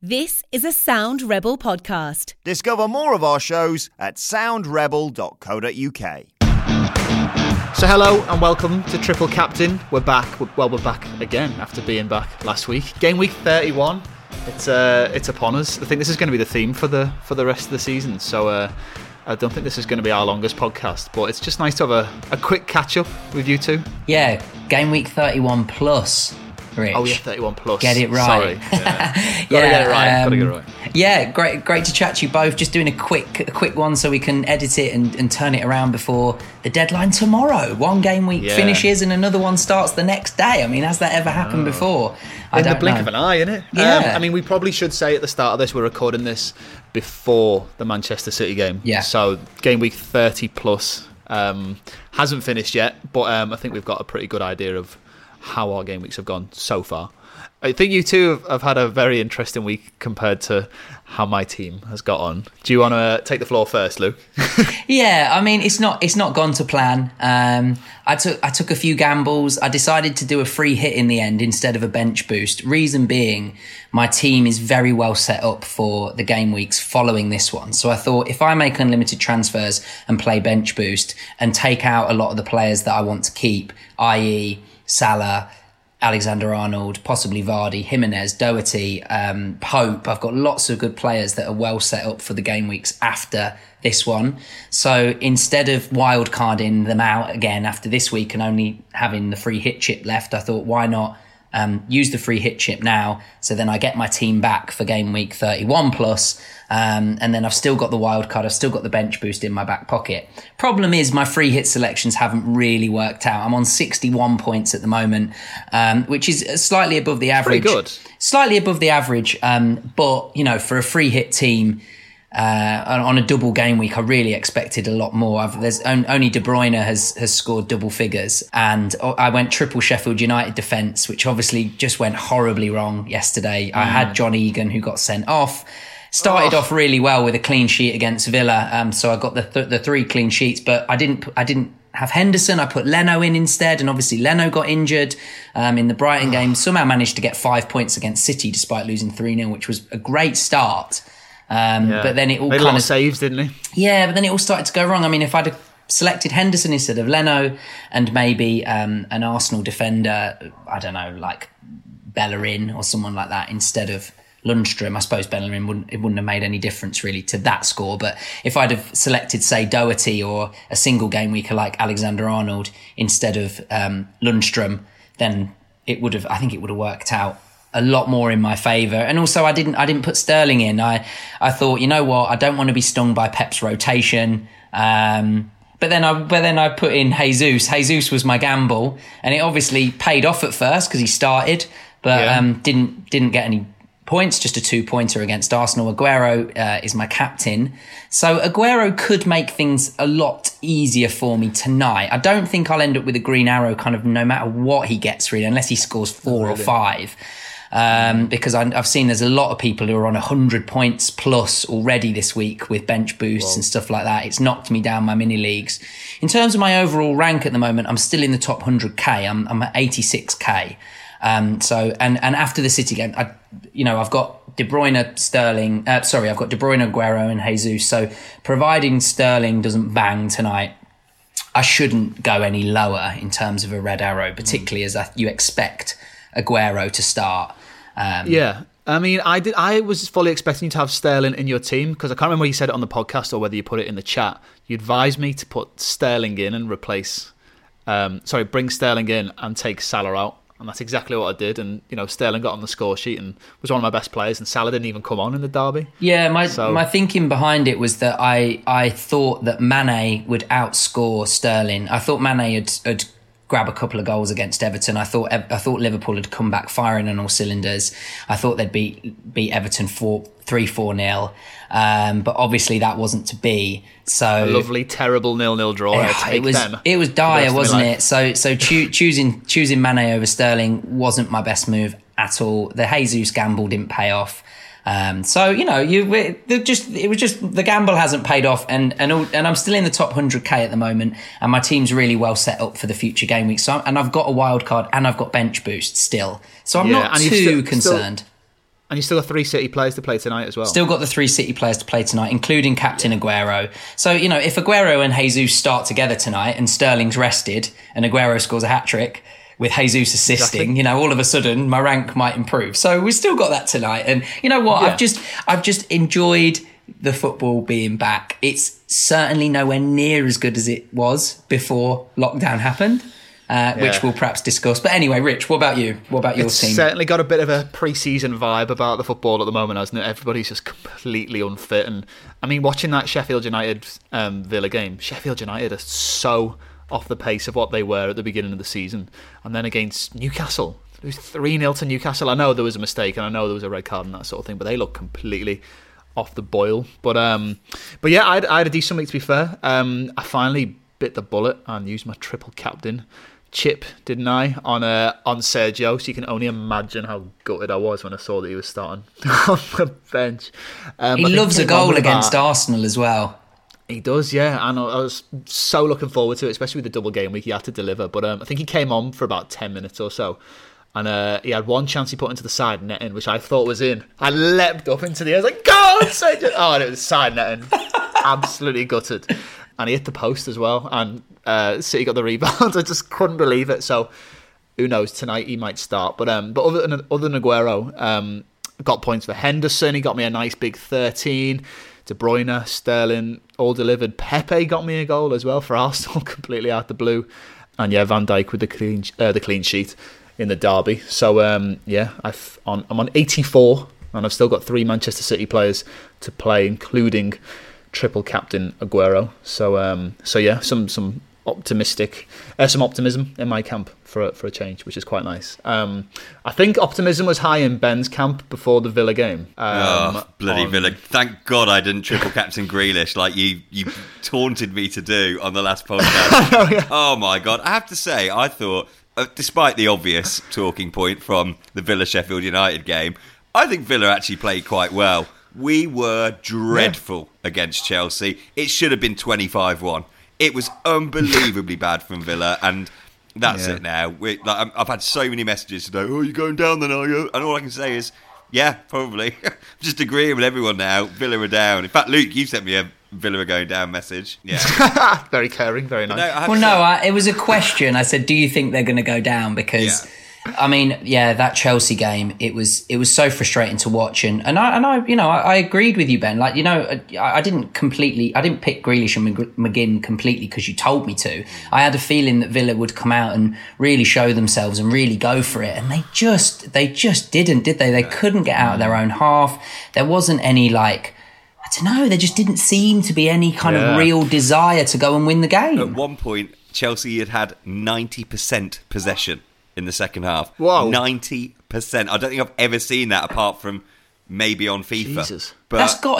This is a Sound Rebel podcast. Discover more of our shows at soundrebel.co.uk. So hello and welcome to Triple Captain. We're back. Well, we're back again after being back last week. Game week 31. It's upon us. I think this is going to be the theme for the rest of the season. So I don't think this is going to be our longest podcast, but it's just nice to have a quick catch up with you two. Yeah, game week 31 plus. Rich. Oh yeah, 31 plus. Get it right. Sorry. Yeah. Gotta get it right. Gotta get it right. Yeah, great to chat to you both. Just doing a quick one so we can edit it and turn it around before the deadline tomorrow. One game week finishes and another one starts the next day. I mean, has that ever happened before? In the blink of an eye, innit? Yeah. I mean, we probably should say at the start of this, we're recording this before the Manchester City game. Yeah. So game week 30 plus hasn't finished yet, but I think we've got a pretty good idea of how our game weeks have gone so far. I think you two have had a very interesting week compared to how my team has got on. Do you want to take the floor first, Luke? Yeah, I mean, it's not gone to plan. I took a few gambles. I decided to do a free hit in the end instead of a bench boost. Reason being, my team is very well set up for the game weeks following this one. So I thought if I make unlimited transfers and play bench boost and take out a lot of the players that I want to keep, i.e. Salah, Alexander-Arnold, possibly Vardy, Jimenez, Doherty, Pope. I've got lots of good players that are well set up for the game weeks after this one. So instead of wild carding them out again after this week and only having the free hit chip left, I thought, why not use the free hit chip now? So then I get my team back for game week 31 plus. And then I've still got the wild card. I've still got the bench boost in my back pocket. Problem is my free hit selections haven't really worked out. I'm on 61 points at the moment, which is slightly above the average. Pretty good. Slightly above the average. But, you know, for a free hit team, on a double game week, I really expected a lot more. There's only De Bruyne has scored double figures, and I went triple Sheffield United defence, which obviously just went horribly wrong yesterday. I had John Egan, who got sent off. Started off really well with a clean sheet against Villa, so I got the 3 clean sheets, but I didn't have Henderson. I put Leno in instead, and obviously Leno got injured in the Brighton game. Somehow managed to get 5 points against City despite losing 3-0, which was a great start. But then it all made a lot of saves, didn't he? Yeah, but then it all started to go wrong. I mean, if I'd have selected Henderson instead of Leno and maybe an Arsenal defender, I don't know, like Bellerin or someone like that instead of Lundstrom, I suppose Bellerin wouldn't have made any difference really to that score. But if I'd have selected, say, Doherty or a single game weeker like Alexander-Arnold instead of Lundstrom, then I think it would have worked out a lot more in my favour. And also I didn't put Sterling in. I thought, you know what, I don't want to be stung by Pep's rotation. But then I put in Jesus. Jesus was my gamble, and it obviously paid off at first because he started, but didn't get any points, just a 2-pointer against Arsenal. Aguero is my captain. So Aguero could make things a lot easier for me tonight. I don't think I'll end up with a green arrow kind of no matter what he gets really, unless he scores 4 or 5. Because I've seen there's a lot of people who are on 100 points plus already this week with bench boosts and stuff like that. It's knocked me down my mini leagues. In terms of my overall rank at the moment, I'm still in the top 100k. I'm at 86k. So after the City game, I've got De Bruyne, Sterling. I've got De Bruyne, Aguero, and Jesus. So providing Sterling doesn't bang tonight, I shouldn't go any lower in terms of a red arrow, particularly as you expect Aguero to start. Yeah. I mean, I was fully expecting you to have Sterling in your team, because I can't remember whether you said it on the podcast or whether you put it in the chat. You advised me to put Sterling in and bring Sterling in and take Salah out. And that's exactly what I did. And, you know, Sterling got on the score sheet and was one of my best players, and Salah didn't even come on in the derby. Yeah, my thinking behind it was that I thought that Mane would outscore Sterling. I thought Mane had grab a couple of goals against Everton. I thought Liverpool had come back firing on all cylinders. I thought they'd beat Everton 3-4-0. But obviously that wasn't to be. So a lovely, terrible 0-0 draw. It was dire, wasn't it? So choosing Mane over Sterling wasn't my best move at all. The Jesus gamble didn't pay off. So you know, it was just the gamble hasn't paid off, and I'm still in the top 100k at the moment, and my team's really well set up for the future game week. And I've got a wild card and I've got bench boost still, so I'm not too concerned. And you still got 3 City players to play tonight as well. Still got the 3 City players to play tonight, including captain Aguero. So, if Aguero and Jesus start together tonight and Sterling's rested and Aguero scores a hat-trick with Jesus assisting, all of a sudden my rank might improve. So we've still got that tonight. And you know what? Yeah. I've just enjoyed the football being back. It's certainly nowhere near as good as it was before lockdown happened. Which we'll perhaps discuss. But anyway, Rich, what about you? What about your team? It's certainly got a bit of a pre-season vibe about the football at the moment, hasn't it? Everybody's just completely unfit. And I mean, watching that Sheffield United Villa game, Sheffield United are so off the pace of what they were at the beginning of the season. And then against Newcastle, it was 3-0 to Newcastle. I know there was a mistake and I know there was a red card and that sort of thing, but they look completely off the boil. But yeah, I had a decent week, to be fair. I finally bit the bullet and used my triple captain chip, didn't I, on Sergio? So you can only imagine how gutted I was when I saw that he was starting on the bench. He loves a goal against Arsenal as well. He does, yeah. And I was so looking forward to it, especially with the double game week he had to deliver. But I think he came on for about 10 minutes or so. And he had one chance he put into the side netting, which I thought was in. I leapt up into the air. I was like, go on, Sergio! Oh, and it was side netting. Absolutely gutted. And he hit the post as well. And City got the rebound. I just couldn't believe it. So who knows? Tonight he might start. But other than Aguero, got points for Henderson. He got me a nice big 13. De Bruyne, Sterling, all delivered. Pepe got me a goal as well for Arsenal, completely out the blue. And yeah, Van Dijk with the clean sheet in the derby. So I'm on 84, and I've still got 3 Manchester City players to play, including triple captain Aguero. So yeah, some optimism in my camp for a change, which is quite nice. I think optimism was high in Ben's camp before the Villa game. Villa! Thank God I didn't triple captain Grealish like you taunted me to do on the last podcast. Yeah. Oh my God! I have to say, I thought, despite the obvious talking point from the Villa Sheffield United game, I think Villa actually played quite well. We were dreadful against Chelsea. It should have been 25-1. It was unbelievably bad from Villa, and that's it now. I've had so many messages today. Oh, you're going down then, are you? And all I can say is, yeah, probably. Just agreeing with everyone now. Villa are down. In fact, Luke, you sent me a Villa are going down message. Yeah, very caring, very nice. It was a question. I said, do you think they're going to go down? Because I mean, that Chelsea game, it was so frustrating to watch, and I agreed with you, Ben. Like, I didn't pick Grealish and McGinn completely because you told me to. I had a feeling that Villa would come out and really show themselves and really go for it, and they just didn't, did they? They couldn't get out of their own half. There wasn't any there just didn't seem to be any kind of real desire to go and win the game. At one point, Chelsea had 90% possession in the second half. Whoa. 90%. I don't think I've ever seen that apart from maybe on FIFA. Jesus. But that's got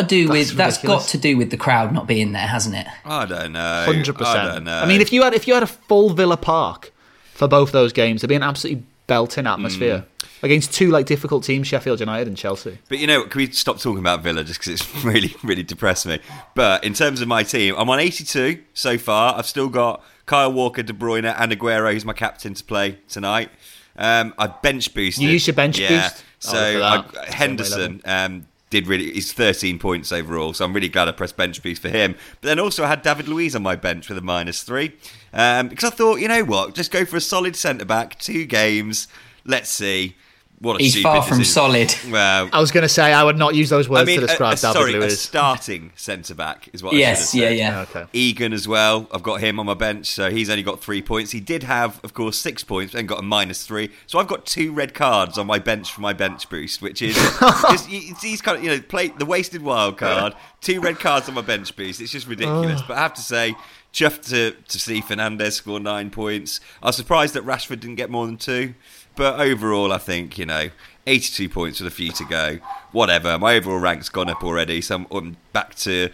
to do with the crowd not being there, hasn't it? I don't know. 100%. I don't know. I mean, if you had a full Villa Park for both those games, there'd be an absolutely belting atmosphere against two difficult teams, Sheffield United and Chelsea. But can we stop talking about Villa just because it's really, really depressed me? But in terms of my team, I'm on 82 so far. I've still got Kyle Walker, De Bruyne and Aguero, who's my captain, to play tonight. I bench boosted. You used your bench boost? So Henderson he's 13 points overall, so I'm really glad I pressed bench boost for him. But then also I had David Luiz on my bench with a -3 because I thought, you know what, just go for a solid centre-back, 2 games, let's see. He's far from solid. Well, I was going to say I would not use those words to describe David Luiz. A starting centre-back is what I should have said. Yeah. Okay. Egan as well, I've got him on my bench, so he's only got 3 points. He did have, of course, 6 points, but then got a -3. So I've got 2 red cards on my bench for my bench boost, which is he's kind of, play the wasted wild card, 2 red cards on my bench boost. It's just ridiculous. But I have to say, chuffed to see Fernandes score 9 points. I was surprised that Rashford didn't get more than 2. But overall, I think, 82 points with a few to go. Whatever. My overall rank's gone up already. So I'm back to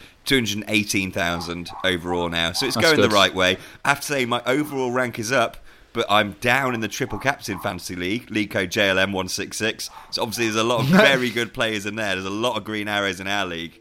218,000 overall now. So it's going the right way. I have to say, my overall rank is up, but I'm down in the triple captain fantasy league code JLM166. So obviously there's a lot of very good players in there. There's a lot of green arrows in our league.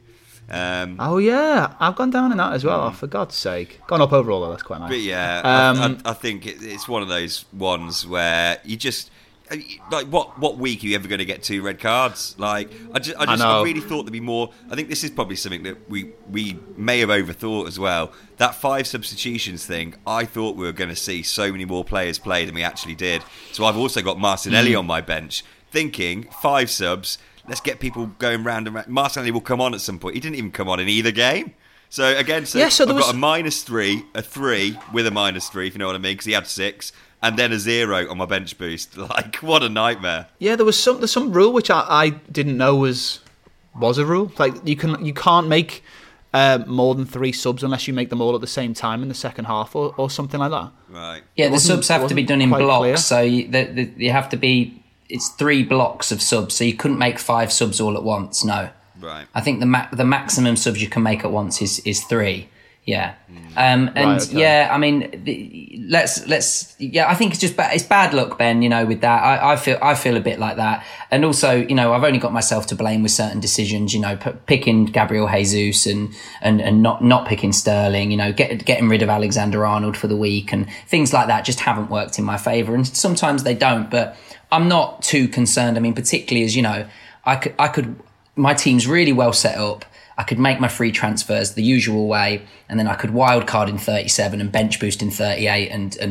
I've gone down in that as well. For God's sake, gone up overall though. That's quite nice. But yeah, I think it's one of those ones where you just like what week are you ever going to get 2 red cards? Like I really thought there'd be more. I think this is probably something that we may have overthought as well. That 5 substitutions thing, I thought we were going to see so many more players play than we actually did. So I've also got Martinelli on my bench, thinking 5 subs. Let's get people going round and round. Martinelli will come on at some point. He didn't even come on in either game. So again, I've got a -3, a 3 with a -3, if you know what I mean, because he had 6. And then a 0 on my bench boost. Like, what a nightmare! Yeah, there's some rule which I didn't know was a rule. Like you can't make more than 3 subs unless you make them all at the same time in the second half or something like that. Right. Yeah, the subs have to be done in blocks. Clear. So you have to be. It's 3 blocks of subs. So you couldn't make 5 subs all at once. No. Right. I think the maximum subs you can make at once is 3. Yeah. Yeah, I mean, let's. Yeah, I think it's just it's bad luck, Ben. With that, I feel a bit like that, and also, I've only got myself to blame with certain decisions. Picking Gabriel Jesus and not picking Sterling. Getting rid of Alexander Arnold for the week and things like that just haven't worked in my favour, and sometimes they don't. But I'm not too concerned. I mean, particularly as I could. My team's really well set up. I could make my free transfers the usual way, and then I could wildcard in 37 and bench boost in 38,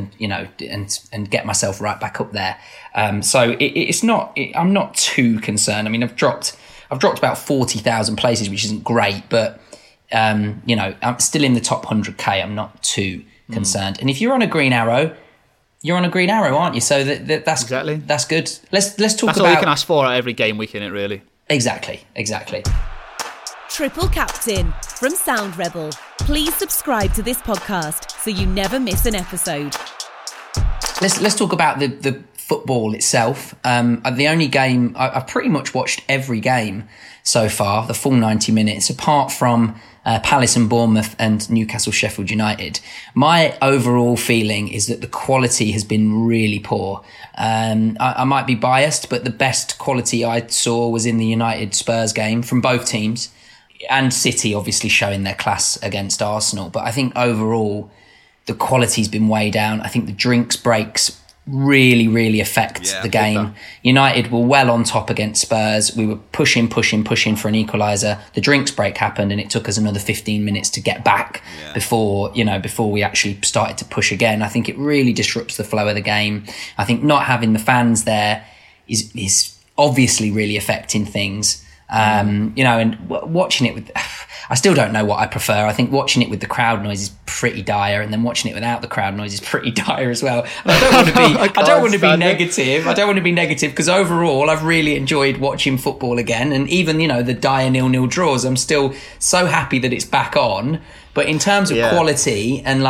and get myself right back up there. So it's not. I'm not too concerned. I mean, I've dropped about 40,000 places, which isn't great, but I'm still in the top 100k. I'm not too concerned. And if you're on a green arrow, you're on a green arrow, aren't you? So that's exactly that's good. Let's talk that's about. That's all you can ask for at every game week, in it, really. Exactly. Triple Captain from Sound Rebel. Please subscribe to this podcast so you never miss an episode. Let's talk about the football itself. The only game I've pretty much watched every game so far, the full 90 minutes, apart from Palace and Bournemouth and Newcastle Sheffield United. My overall feeling is that the quality has been really poor. I might be biased, but the best quality I saw was in the United Spurs game from both teams, and City obviously showing their class against Arsenal. But I think overall the quality's been way down. I think the drinks breaks really affect the game. United were well on top against Spurs. We were pushing for an equaliser. The drinks break happened, and it took us another 15 minutes to get back before we actually started to push again. I think it really disrupts the flow of the game. I think not having the fans there is obviously really affecting things. And watching it with, I still don't know what I prefer. I think watching it with the crowd noise is pretty dire, and then watching it without the crowd noise is pretty dire as well. And I don't want to be negative. I don't want to be negative because overall I've really enjoyed watching football again, and even the dire 0-0 draws, I'm still so happy that it's back on. But in terms of quality and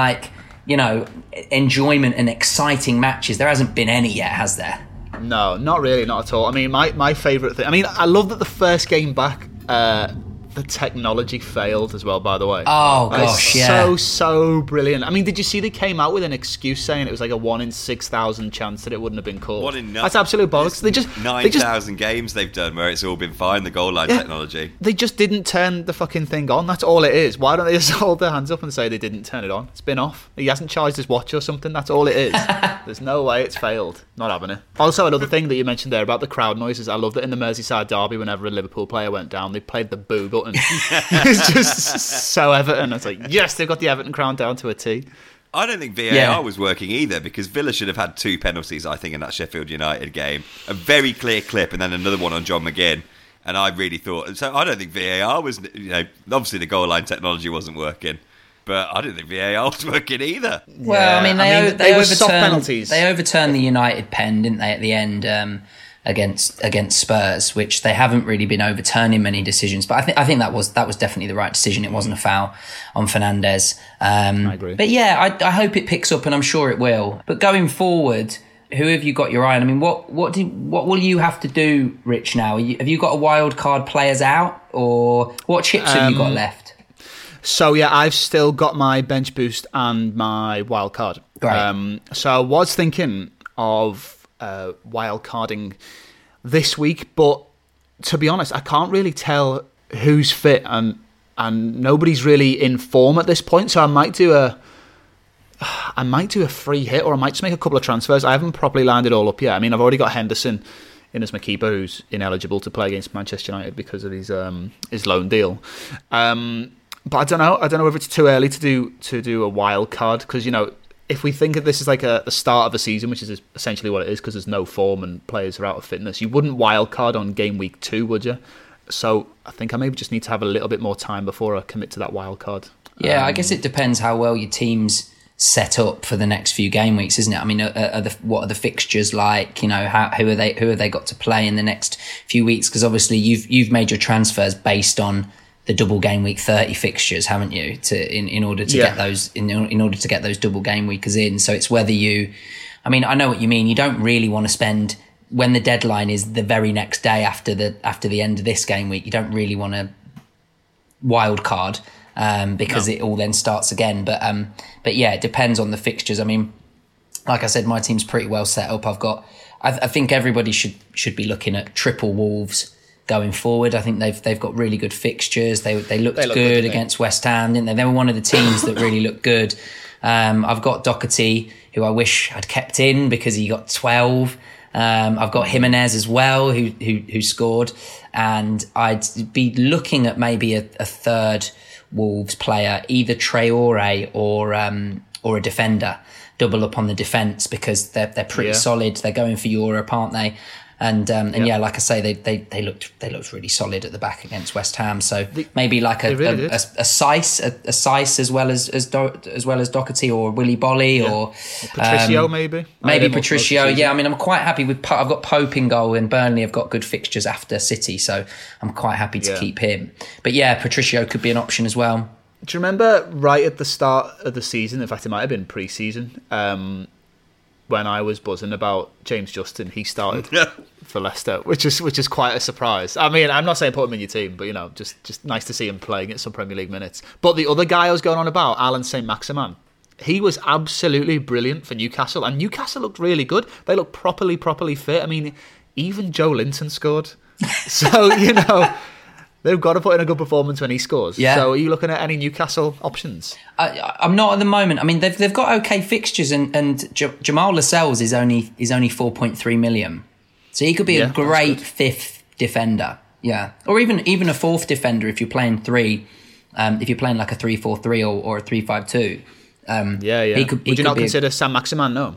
enjoyment and exciting matches, there hasn't been any yet, has there? No, not really, not at all. I mean, my favourite thing... I mean, I love that the first game back, the technology failed as well, by the way. Oh, gosh, yeah. So brilliant. I mean, did you see they came out with an excuse saying it was like a 1 in 6,000 chance that it wouldn't have been called? 1 in 9. That's absolute bollocks. 9,000 games they've done where it's all been fine, the goal line technology. They just didn't turn the fucking thing on. That's all it is. Why don't they just hold their hands up and say they didn't turn it on? It's been off. He hasn't charged his watch or something. That's all it is. There's no way it's failed. Not having it. Also, another thing that you mentioned there about the crowd noises, I love that in the Merseyside derby, whenever a Liverpool player went down, they played the boo button. It's just so Everton. It's like, yes, they've got the Everton crown down to a T. I don't think VAR was working either, because Villa should have had 2 penalties, I think, in that Sheffield United game. A very clear clip and then another one on John McGinn. And I really thought... So I don't think VAR was... obviously the goal line technology wasn't working. But I didn't think VAR was working either. Well, I mean, they were soft penalties. They overturned the United pen, didn't they, at the end... against Spurs, which they haven't really been overturning many decisions, but I think that was definitely the right decision. It wasn't a foul on Fernandes. I agree. But yeah, I hope it picks up, and I'm sure it will. But going forward, who have you got your eye on? I mean, what will you have to do, Rich? Now, have you got a wild card players out, or what chips have you got left? So yeah, I've still got my bench boost and my wild card. Right. So I was thinking of wild carding this week, but to be honest, I can't really tell who's fit, and nobody's really in form at this point. So I might do I might do a free hit, or I might just make a couple of transfers. I haven't properly lined it all up yet. I mean, I've already got Henderson in as my keeper, who's ineligible to play against Manchester United because of his loan deal. But I don't know. I don't know if it's too early to do a wild card, because if we think of this as like the start of a season, which is essentially what it is, because there's no form and players are out of fitness, you wouldn't wild card on game week 2, would you? So I think I maybe just need to have a little bit more time before I commit to that wild card. Yeah, I guess it depends how well your team's set up for the next few game weeks, isn't it? I mean, what are the fixtures like? Who have they got to play in the next few weeks? Because obviously you've made your transfers based on the double game week 30 fixtures, haven't you? In order to get those in order to get those double game weekers in. So it's whether you, I mean, I know what you mean. You don't really want to spend, when the deadline is the very next day after the end of this game week, you don't really want to wild card because it all then starts again. But yeah, it depends on the fixtures. I mean, like I said, my team's pretty well set up. I think everybody should be looking at triple Wolves going forward. I think they've got really good fixtures. They looked good against West Ham, didn't they? They were one of the teams that really looked good. I've got Doherty, who I wish I'd kept in because he got 12. I've got Jimenez as well, who scored, and I'd be looking at maybe a third Wolves player, either Traore or a defender, double up on the defence, because they're pretty solid. They're going for Europe, aren't they? And like I say, they looked really solid at the back against West Ham. So maybe like a Saiss as well as Doherty or Willy Bolly or Patricio maybe Patricio. Yeah, I mean, I'm quite happy with. I've got Pope in goal, and Burnley have got good fixtures after City, so I'm quite happy to keep him. But yeah, Patricio could be an option as well. Do you remember right at the start of the season? In fact, it might have been pre-season. When I was buzzing about James Justin, he started for Leicester, which is quite a surprise. I mean, I'm not saying put him in your team, but just nice to see him playing at some Premier League minutes. But the other guy I was going on about, Alan Saint-Maximin, he was absolutely brilliant for Newcastle, and Newcastle looked really good. They looked properly fit. I mean, even Joe Linton scored. So, they've got to put in a good performance when he scores. Yeah. So are you looking at any Newcastle options? I'm not at the moment. I mean, they've got okay fixtures, and Jamal Lascelles is only 4.3 million, so he could be a great fifth defender. Yeah, or even a fourth defender if you're playing three. If you're playing like a 3-4-3 or a 3-5-2. Would you not consider Saint-Maximin? No.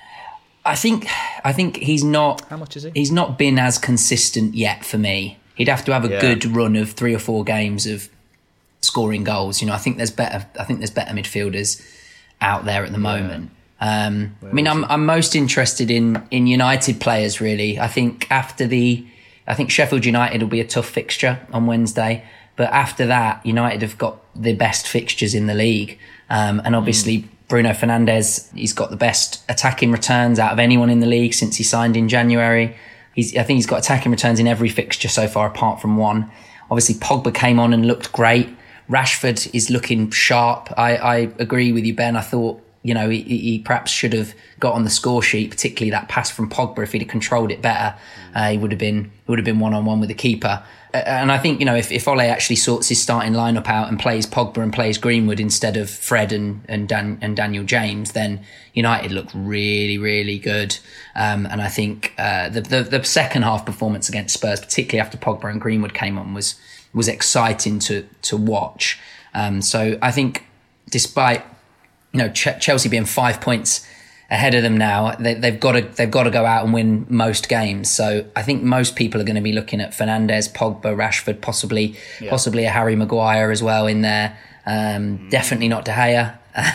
I think he's not. How much is he? He's not been as consistent yet for me. He'd have to have a good run of 3 or 4 games of scoring goals. I think there's better midfielders out there at the moment. I mean, I'm most interested in United players, really. I think Sheffield United will be a tough fixture on Wednesday, but after that, United have got the best fixtures in the league, and obviously Bruno Fernandes, he's got the best attacking returns out of anyone in the league since he signed in January. I think he's got attacking returns in every fixture so far, apart from one. Obviously, Pogba came on and looked great. Rashford is looking sharp. I agree with you, Ben. I thought, he perhaps should have got on the score sheet, particularly that pass from Pogba. If he'd have controlled it better, he would have been one-on-one with the keeper. And I think, if Ole actually sorts his starting lineup out and plays Pogba and plays Greenwood instead of Fred and Daniel James, then United look really, really good. And I think the second half performance against Spurs, particularly after Pogba and Greenwood came on, was exciting to watch. So I think despite Chelsea being 5 points ahead of them now, they've got to go out and win most games. So I think most people are going to be looking at Fernandes, Pogba, Rashford, possibly a Harry Maguire as well in there. Definitely not De Gea.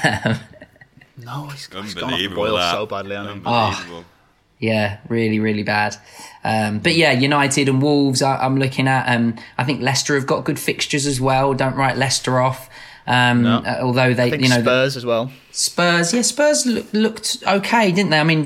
No, he's gone off the boil so badly. Unbelievable. Yeah, really, really bad. But yeah, United and Wolves I'm looking at. I think Leicester have got good fixtures as well. Don't write Leicester off. Although they, Spurs as well. Spurs looked okay, didn't they? I mean,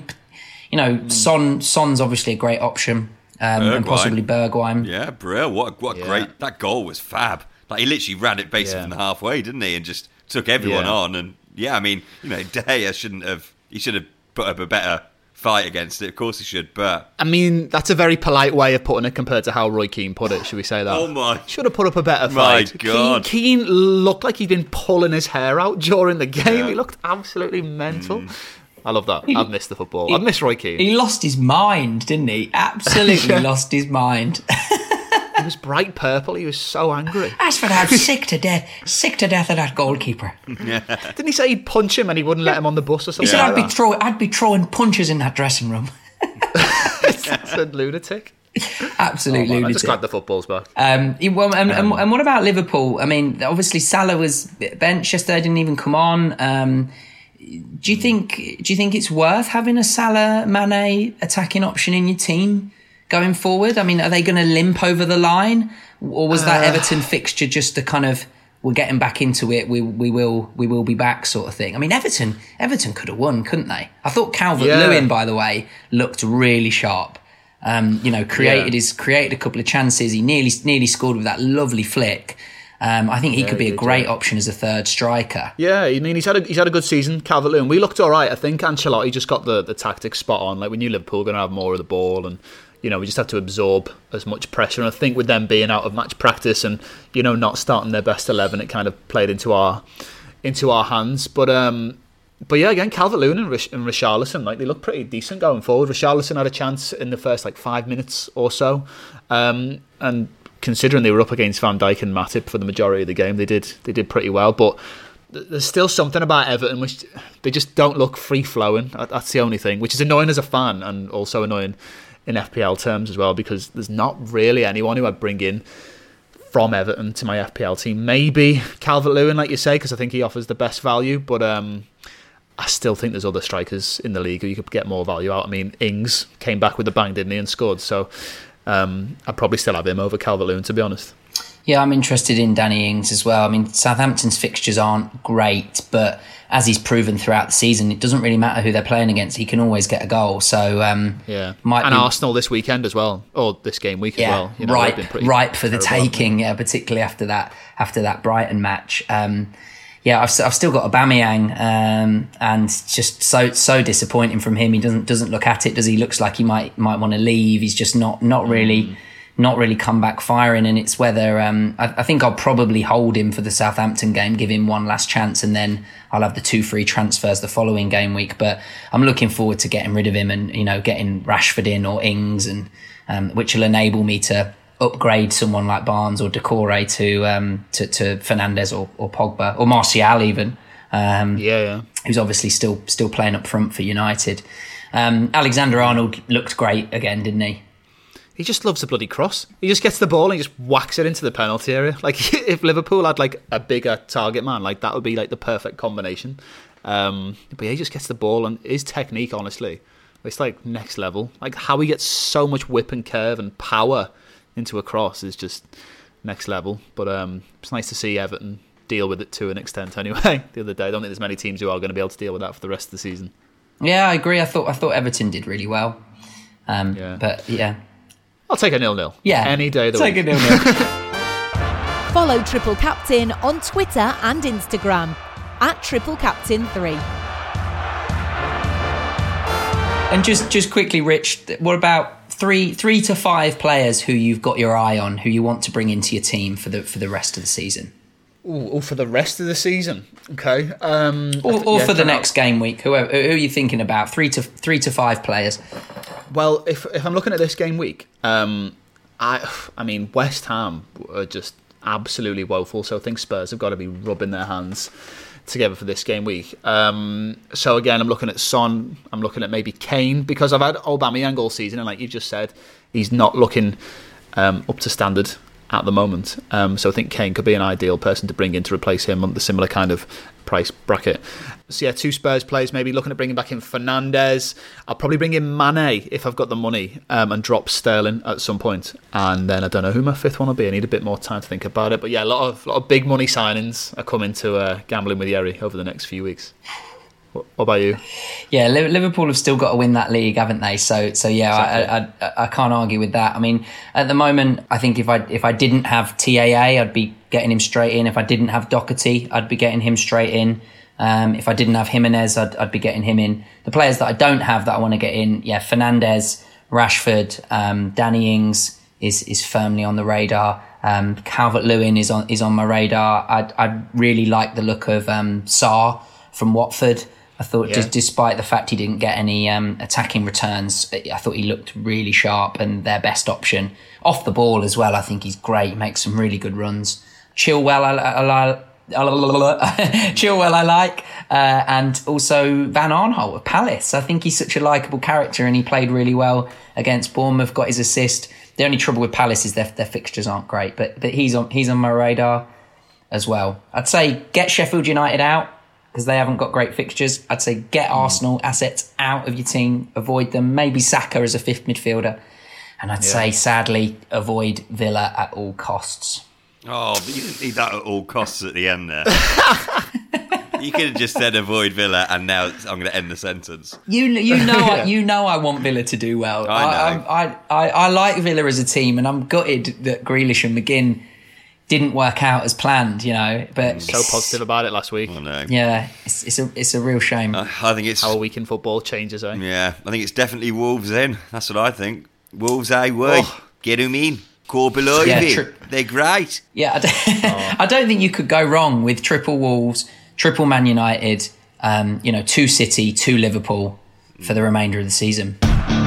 Son's obviously a great option, and possibly Bergwijn. Yeah, Brill, what great! That goal was fab. Like, he literally ran it basically from the halfway, didn't he? And just took everyone on. And I mean, De Gea should have put up a better fight against it. Of course he should, but I mean, that's a very polite way of putting it compared to how Roy Keane put it, should we say that? Oh my. Should have put up a better My fight. God. Keane looked like he'd been pulling his hair out during the game. Yeah. He looked absolutely mental. I love that. I've missed the football. I've missed Roy Keane. He lost his mind, didn't he? Absolutely lost his mind. He was bright purple. He was so angry. As for that, sick to death of that goalkeeper. Didn't he say he'd punch him and he wouldn't let him on the bus or something? He said, like that? I'd be throwing punches in that dressing room. That's a lunatic. Absolute I'm lunatic. just glad the football's back. And what about Liverpool? I mean, obviously Salah was benched yesterday, didn't even come on. Do you think it's worth having a Salah Mane attacking option in your team going forward? I mean, are they going to limp over the line, or was that Everton fixture just a kind of we're getting back into it, we will be back sort of thing? I mean, Everton could have won, couldn't they? I thought Calvert-Lewin, by the way, looked really sharp. Created a couple of chances. He nearly scored with that lovely flick. I think he could be a great option as a third striker. Yeah, I mean, he's had a good season, Calvert-Lewin. We looked all right. I think Ancelotti just got the tactics spot on. Like, we knew Liverpool were going to have more of the ball, and we just had to absorb as much pressure. And I think with them being out of match practice and not starting their best 11, it kind of played into our hands. But yeah, again, Calvert-Lewin and Richarlison, like, they look pretty decent going forward. Richarlison had a chance in the first 5 minutes or so, and considering they were up against Van Dijk and Matip for the majority of the game, they did pretty well. But there's still something about Everton which they just don't look free flowing. That's the only thing, which is annoying as a fan and also annoying in FPL terms as well, because there's not really anyone who I'd bring in from Everton to my FPL team. Maybe Calvert-Lewin, like you say, because I think he offers the best value, but I still think there's other strikers in the league who you could get more value out. I mean, Ings came back with a bang, didn't he, and scored. So I'd probably still have him over Calvert-Lewin, to be honest. Yeah, I'm interested in Danny Ings as well. I mean, Southampton's fixtures aren't great, but as he's proven throughout the season, it doesn't really matter who they're playing against. He can always get a goal. So Arsenal this weekend as well, or this game week as well. Ripe for the taking. Yeah, particularly after that Brighton match. I've still got Aubameyang, and just so disappointing from him. He doesn't look at it, does he? Looks like he might want to leave. He's just not really come back firing, and it's whether I think I'll probably hold him for the Southampton game, give him one last chance, and then I'll have the 2 free transfers the following game week. But I'm looking forward to getting rid of him and getting Rashford in or Ings, and which will enable me to upgrade someone like Barnes or Decore to Fernandes or Pogba or Martial even. Who's obviously still playing up front for United. Alexander-Arnold looked great again, didn't he? He just loves the bloody cross. He just gets the ball and he just whacks it into the penalty area. Like, if Liverpool had a bigger target man, that would be the perfect combination. But yeah, he just gets the ball, and his technique, honestly, it's next level. How he gets so much whip and curve and power into a cross is just next level. But it's nice to see Everton deal with it to an extent anyway. The other day, I don't think there's many teams who are going to be able to deal with that for the rest of the season. Yeah, I agree. I thought Everton did really well. But yeah. I'll take a 0-0. Yeah. Any day of the week. Take a 0-0. Follow Triple Captain on Twitter and Instagram @TripleCaptain3. And just quickly, Rich, what about three to five players who you've got your eye on, who you want to bring into your team for the rest of the season? Ooh, for the rest of the season, okay. Or for the next game week, who are you thinking about? Three to five players. Well, if I'm looking at this game week, I mean, West Ham are just absolutely woeful. So I think Spurs have got to be rubbing their hands together for this game week. So again, I'm looking at Son. I'm looking at maybe Kane, because I've had Aubameyang all season, and like you just said, he's not looking up to standard at the moment. So I think Kane could be an ideal person to bring in to replace him on the similar kind of price bracket. So yeah, 2 Spurs players, maybe looking at bringing back in Fernandes. I'll probably bring in Mane if I've got the money, and drop Sterling at some point. And then I don't know who my 5th one will be. I need a bit more time to think about it. But yeah, a lot of big money signings are coming to Gambling with Yerry over the next few weeks. What about you? Yeah, Liverpool have still got to win that league, haven't they? So yeah, exactly. I can't argue with that. I mean, at the moment, I think if I didn't have TAA, I'd be getting him straight in. If I didn't have Doherty, I'd be getting him straight in. If I didn't have Jimenez, I'd be getting him in. The players that I don't have that I want to get in, Fernandes, Rashford, Danny Ings is firmly on the radar. Calvert-Lewin is on my radar. I really like the look of Sarr from Watford. I thought, despite the fact he didn't get any attacking returns, I thought he looked really sharp and their best option. Off the ball as well, I think he's great. He makes some really good runs. Chilwell, I like. And also Van Aanholt of Palace. I think he's such a likeable character and he played really well against Bournemouth, got his assist. The only trouble with Palace is their fixtures aren't great, but he's on my radar as well. I'd say get Sheffield United out because they haven't got great fixtures. I'd say get Arsenal assets out of your team, avoid them. Maybe Saka as a fifth midfielder. And I'd say, sadly, avoid Villa at all costs. Oh, but you didn't need that at all costs at the end there. You could have just said avoid Villa, and now I'm going to end the sentence. You know I want Villa to do well. I know. I like Villa as a team, and I'm gutted that Grealish and McGinn didn't work out as planned. But so positive about it last week. I know. Yeah, it's a real shame. I think it's how a week in football changes. Yeah, I think it's definitely Wolves in. That's what I think. Wolves, get them in. They're great. Yeah, I don't think you could go wrong with triple Wolves, triple Man United, 2 City, 2 Liverpool for the remainder of the season.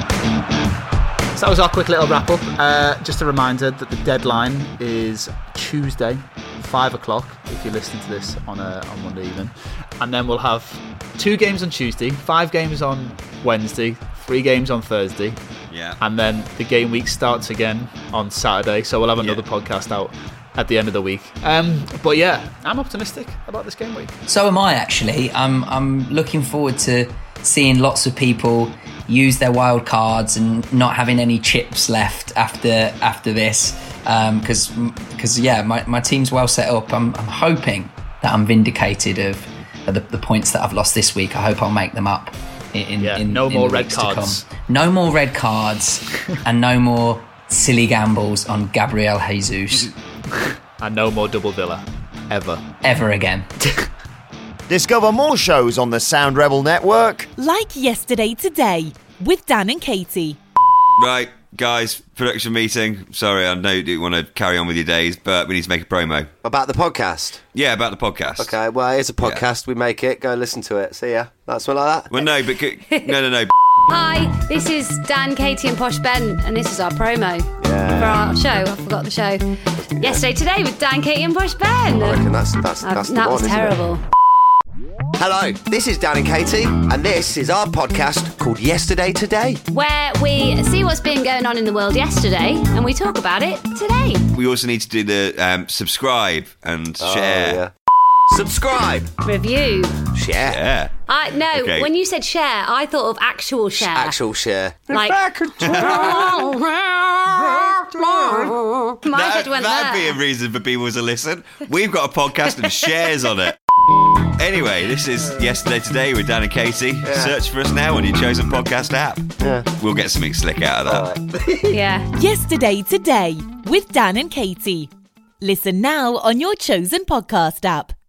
So that was our quick little wrap up. Just a reminder that the deadline is Tuesday, 5 o'clock, if you're listening to this on Monday evening. And then we'll have 2 games on Tuesday, 5 games on Wednesday, 3 games on Thursday. Yeah. And then the game week starts again on Saturday. So we'll have another podcast out at the end of the week. But yeah, I'm optimistic about this game week. So am I, actually. I'm looking forward to seeing lots of people use their wild cards and not having any chips left after this. Because my team's well set up. I'm hoping that I'm vindicated of the points that I've lost this week. I hope I'll make them up. No more red cards. No more red cards and no more silly gambles on Gabriel Jesus. And no more double Villa. Ever again. Discover more shows on the Sound Rebel Network. Like Yesterday Today with Dan and Katie. Right, guys, production meeting. Sorry, I know you want to carry on with your days, but we need to make a promo. About the podcast? Yeah, about the podcast. Okay, well, it's a podcast. Yeah. We make it. Go listen to it. See ya. That's one like that. Well, no, but... No. Hi, this is Dan, Katie and Posh Ben, and this is our promo for our show. I forgot the show. Yesterday Today with Dan, Katie and Posh Ben. I reckon that's the that one, was terrible. Hello, this is Dan and Katie, and this is our podcast called Yesterday Today, where we see what's been going on in the world yesterday, and we talk about it today. We also need to do the subscribe and share. Yeah. Subscribe. Review. Share. Okay. When you said share, I thought of actual share. Actual share. Like, my head went That'd be there. a reason for people to listen. We've got a podcast and shares on it. Anyway, this is Yesterday Today with Dan and Katie. Yeah. Search for us now on your chosen podcast app. Yeah. We'll get something slick out of that. Right. Yeah. Yesterday Today with Dan and Katie. Listen now on your chosen podcast app.